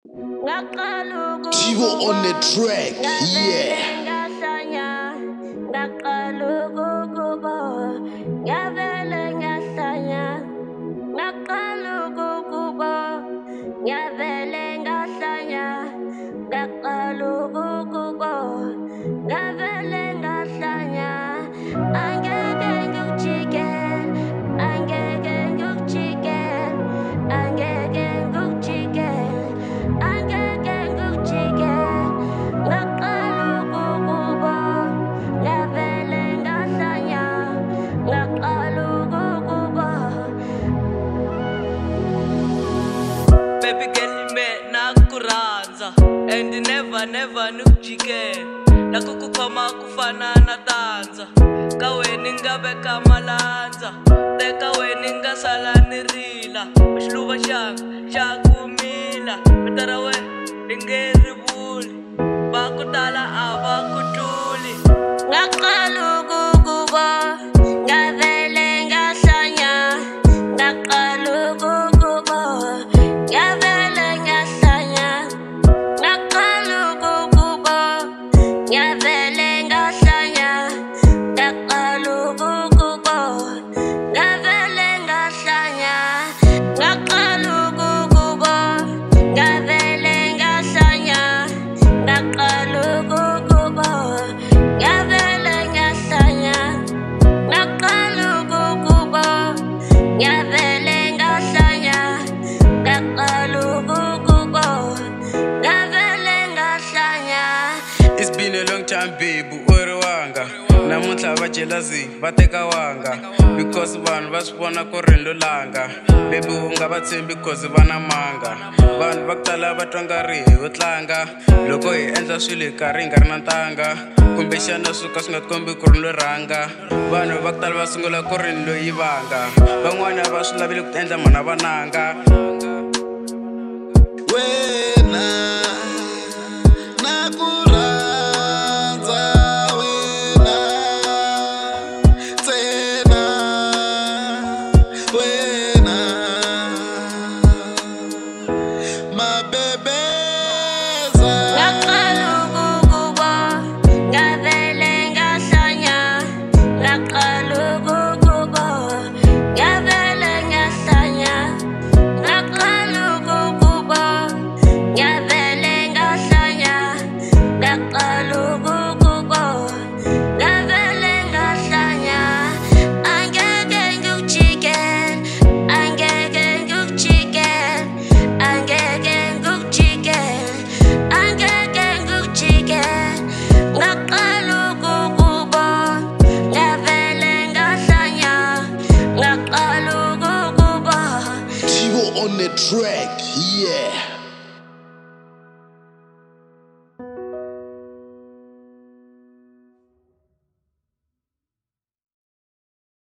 Tivo on the track, yeah. Baby girl me nakuranza and never nukujikela nakukukhoma kufana na tanza ka wena ngabe ka malandza teka wena ngasala ni rila xiluva xa kumila mitara we ningerivuli va ku tala a va ku tuli It's been a long time, baby, wanga. Namuntlha va jealousy, va teka wanga. Because vanhu va swi vona ku ri langa. Baby u nga va tshembi because va na manga. Vanhu va ku tala va twa nga ri hi wo tlanga. Loko hi endla swilo hi karhi hi nga ri na ntanga. Kumbexana swo ka swi nga kombi ku ri lo rhanga. Vanhu va ku tala va sungula ku ri loyi vanga. Van'wana va swi lavile ku endla mhana vananga. On the track, yeah.